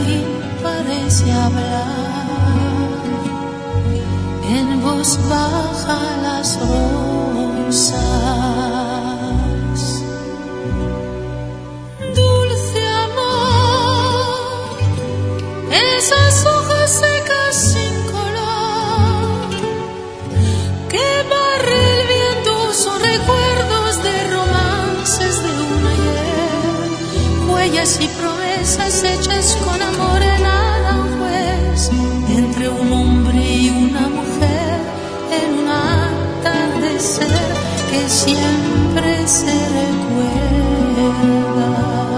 jardín parece hablar, en voz baja las rosas. Dulce amor, esas hojas secas sin color que barre el viento son recuerdos de romances de un ayer, huellas y promesas hechas con amor en Aranjuez, entre un hombre y una mujer en un atardecer que siempre se recuerda.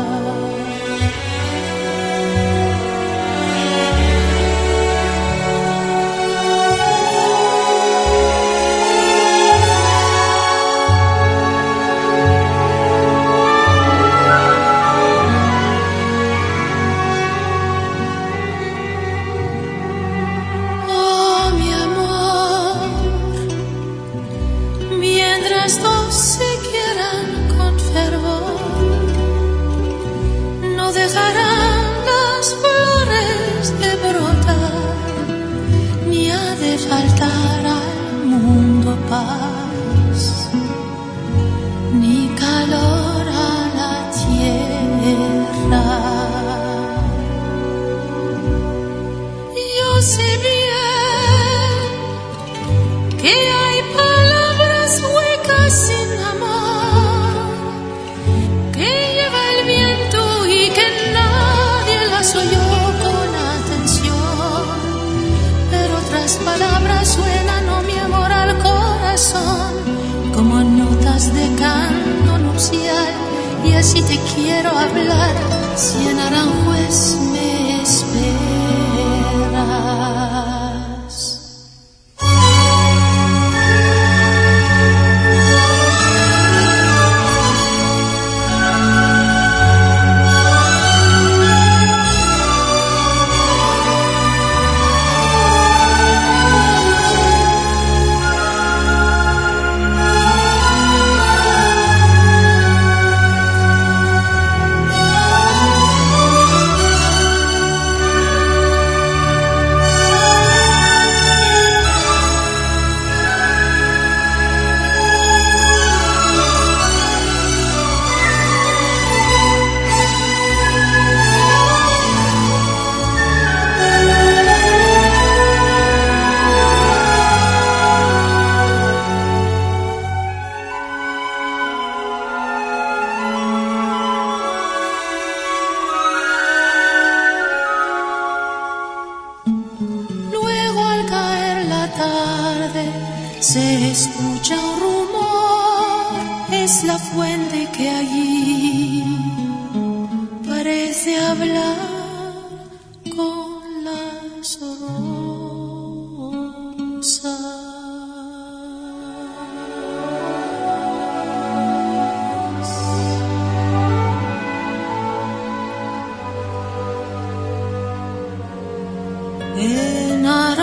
Faltar al mundo paz, ni calor a la tierra. Yo sé bien que hay palabras huecas sin amor, que lleva el viento y que nadie las oyó con atención, pero otras palabras suenan, oh mi amor, al corazón como notas de canto nupcial, y así te quiero hablar si en Aranjuez me esperas. Se escucha un rumor, es la fuente que allí parece hablar con las rosas. En